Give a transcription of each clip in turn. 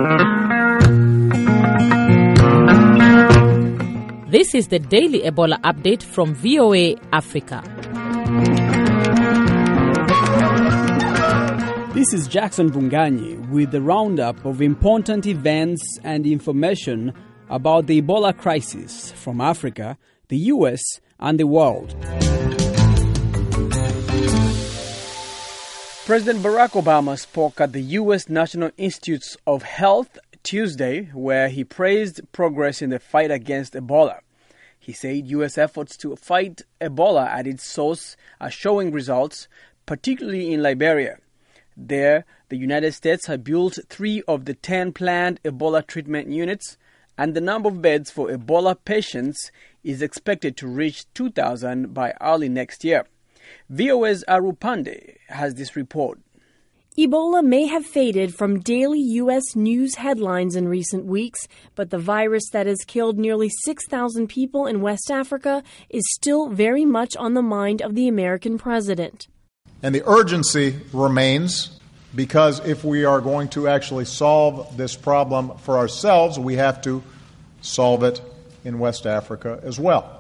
This is the daily Ebola update from VOA Africa. This is Jackson Bunganyi with the roundup of important events and information about the Ebola crisis from Africa, the US, and the world. President Barack Obama spoke at the US National Institutes of Health Tuesday, where he praised progress in the fight against Ebola. He said U.S. efforts to fight Ebola at its source are showing results, particularly in Liberia. There, the United States had built 3 of the 10 planned Ebola treatment units, and the number of beds for Ebola patients is expected to reach 2,000 by early next year. VOA's Aru Pandey has this report. Ebola may have faded from daily U.S. news headlines in recent weeks, but the virus that has killed nearly 6,000 people in West Africa is still very much on the mind of the American president. And the urgency remains, because if we are going to actually solve this problem for ourselves, we have to solve it in West Africa as well.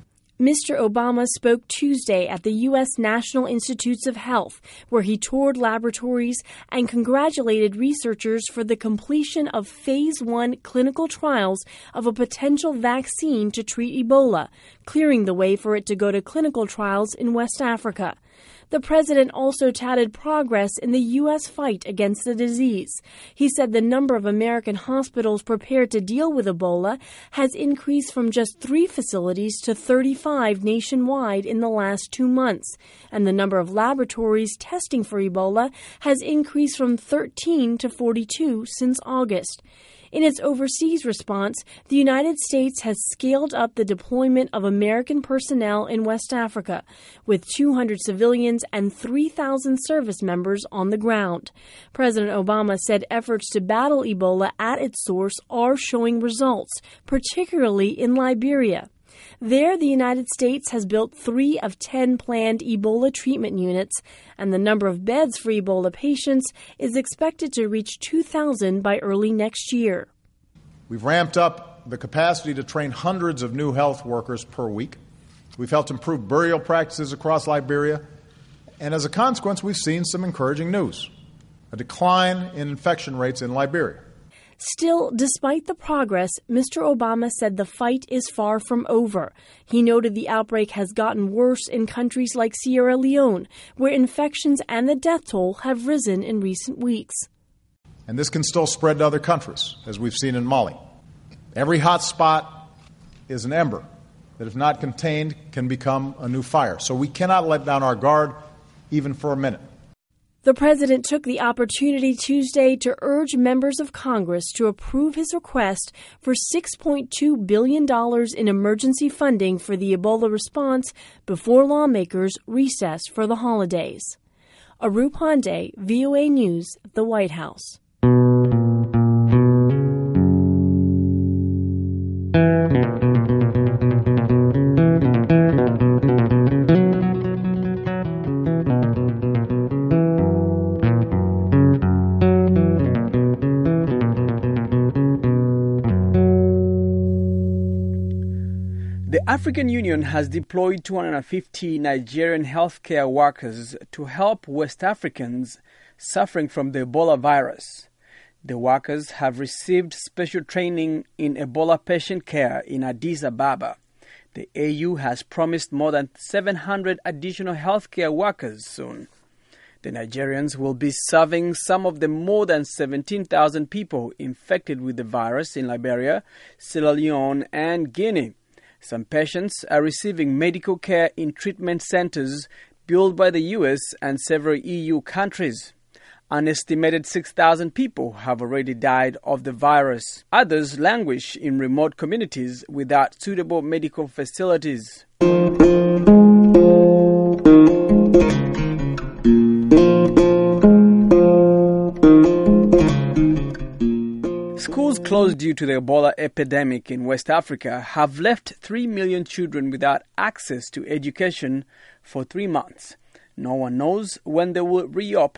Mr. Obama spoke Tuesday at the U.S. National Institutes of Health, where he toured laboratories and congratulated researchers for the completion of Phase 1 clinical trials of a potential vaccine to treat Ebola, clearing the way for it to go to clinical trials in West Africa. The president also touted progress in the U.S. fight against the disease. He said the number of American hospitals prepared to deal with Ebola has increased from just 3 facilities to 35 nationwide in the last 2 months, and the number of laboratories testing for Ebola has increased from 13 to 42 since August. In its overseas response, the United States has scaled up the deployment of American personnel in West Africa, with 200 civilians and 3,000 service members on the ground. President Obama said efforts to battle Ebola at its source are showing results, particularly in Liberia. There, the United States has built 3 of 10 planned Ebola treatment units, and the number of beds for Ebola patients is expected to reach 2,000 by early next year. We've ramped up the capacity to train hundreds of new health workers per week. We've helped improve burial practices across Liberia, and as a consequence, we've seen some encouraging news: a decline in infection rates in Liberia. Still, despite the progress, Mr. Obama said the fight is far from over. He noted the outbreak has gotten worse in countries like Sierra Leone, where infections and the death toll have risen in recent weeks. And this can still spread to other countries, as we've seen in Mali. Every hot spot is an ember that, if not contained, can become a new fire. So we cannot let down our guard, even for a minute. The president took the opportunity Tuesday to urge members of Congress to approve his request for $6.2 billion in emergency funding for the Ebola response before lawmakers recess for the holidays. Aru Pandey, VOA News, the White House. The African Union has deployed 250 Nigerian healthcare workers to help West Africans suffering from the Ebola virus. The workers have received special training in Ebola patient care in Addis Ababa. The AU has promised more than 700 additional healthcare workers soon. The Nigerians will be serving some of the more than 17,000 people infected with the virus in Liberia, Sierra Leone, and Guinea. Some patients are receiving medical care in treatment centers built by the US and several EU countries. An estimated 6,000 people have already died of the virus. Others languish in remote communities without suitable medical facilities. Schools closed due to the Ebola epidemic in West Africa have left 3 million children without access to education for 3 months. No one knows when they will reopen.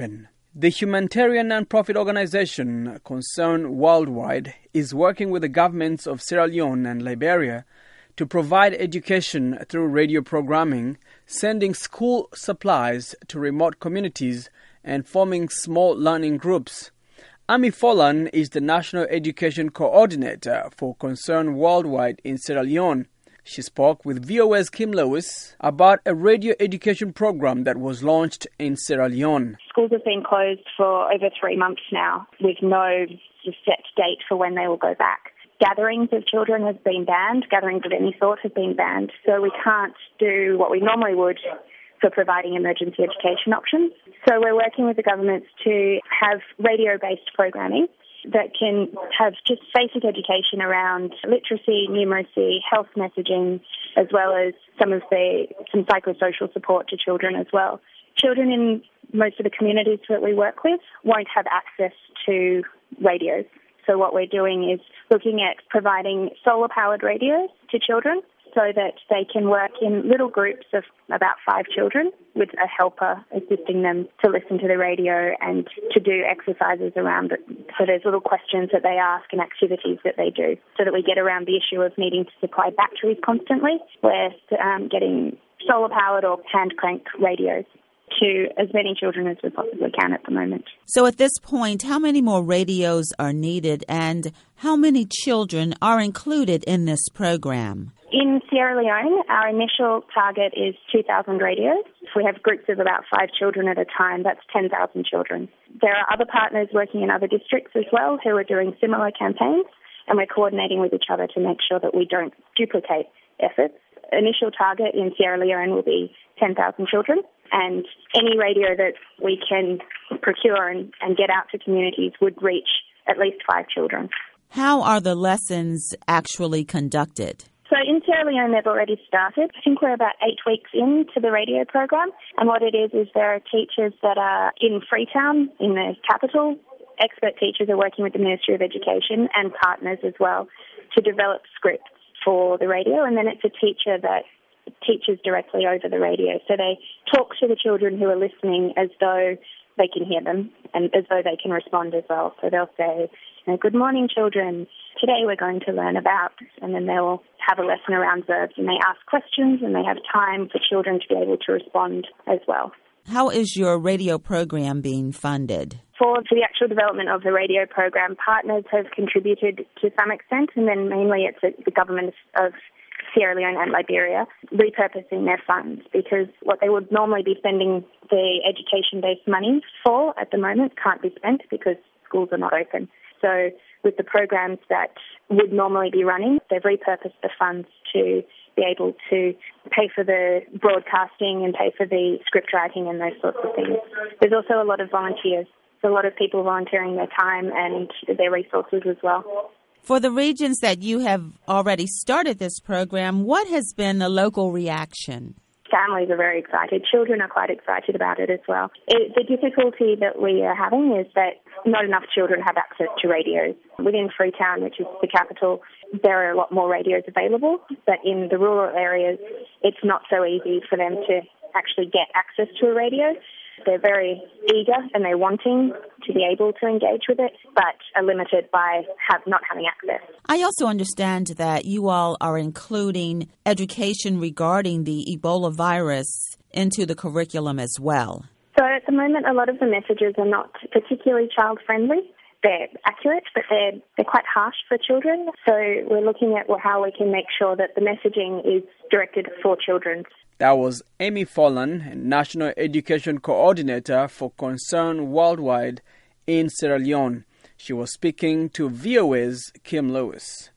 The humanitarian non-profit organization Concern Worldwide is working with the governments of Sierra Leone and Liberia to provide education through radio programming, sending school supplies to remote communities, and forming small learning groups. Amy Follan is the National Education Coordinator for Concern Worldwide in Sierra Leone. She spoke with VOA's Kim Lewis about a radio education program that was launched in Sierra Leone. Schools have been closed for over 3 months now, with no set date for when they will go back. Gatherings of children have been banned. Gatherings of any sort have been banned. So we can't do what we normally would for providing emergency education options. So we're working with the governments to have radio-based programming that can have just basic education around literacy, numeracy, health messaging, as well as some psychosocial support to children as well. Children in most of the communities that we work with won't have access to radios. So what we're doing is looking at providing solar-powered radios to children so that they can work in little groups of about 5 children with a helper assisting them to listen to the radio and to do exercises around it. So there's little questions that they ask and activities that they do so that we get around the issue of needing to supply batteries constantly. We're getting solar-powered or hand-crank radios to as many children as we possibly can at the moment. So at this point, how many more radios are needed and how many children are included in this program? In Sierra Leone, our initial target is 2,000 radios. If we have groups of about 5 children at a time, that's 10,000 children. There are other partners working in other districts as well who are doing similar campaigns, and we're coordinating with each other to make sure that we don't duplicate efforts. Initial target in Sierra Leone will be 10,000 children, and any radio that we can procure and get out to communities would reach at least 5 children. How are the lessons actually conducted? So in Sierra Leone, they've already started. I think we're about 8 weeks into the radio program. And what it is there are teachers that are in Freetown, in the capital. Expert teachers are working with the Ministry of Education and partners as well to develop scripts for the radio. And then it's a teacher that teaches directly over the radio. So they talk to the children who are listening as though they can hear them and as though they can respond as well. So they'll say, "Good morning, children. Today we're going to learn about," and then they'll have a lesson around verbs and they ask questions and they have time for children to be able to respond as well. How is your radio program being funded? For the actual development of the radio program, partners have contributed to some extent, and then mainly it's the government of Sierra Leone and Liberia repurposing their funds, because what they would normally be spending the education-based money for at the moment can't be spent because schools are not open. So with the programs that would normally be running, they've repurposed the funds to be able to pay for the broadcasting and pay for the script writing and those sorts of things. There's also a lot of volunteers. There's a lot of people volunteering their time and their resources as well. For the regions that you have already started this program, what has been the local reaction? Families are very excited. Children are quite excited about it as well. The difficulty that we are having is that not enough children have access to radios. Within Freetown, which is the capital, there are a lot more radios available, but in the rural areas, it's not so easy for them to actually get access to a radio. They're very eager and they're wanting to be able to engage with it, but are limited by not having access. I also understand that you all are including education regarding the Ebola virus into the curriculum as well. So at the moment, a lot of the messages are not particularly child-friendly. They're accurate, but they're quite harsh for children. So we're looking at how we can make sure that the messaging is directed for children. That was Amy Follan, National Education Coordinator for Concern Worldwide in Sierra Leone. She was speaking to VOA's Kim Lewis.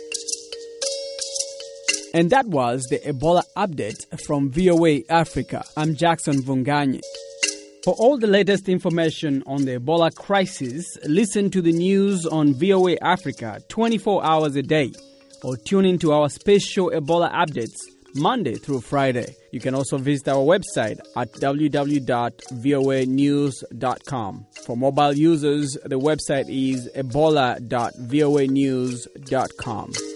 And that was the Ebola update from VOA Africa. I'm Jackson Vunganyi. For all the latest information on the Ebola crisis, listen to the news on VOA Africa 24 hours a day or tune into our special Ebola updates Monday through Friday. You can also visit our website at www.voanews.com. For mobile users, the website is ebola.voanews.com.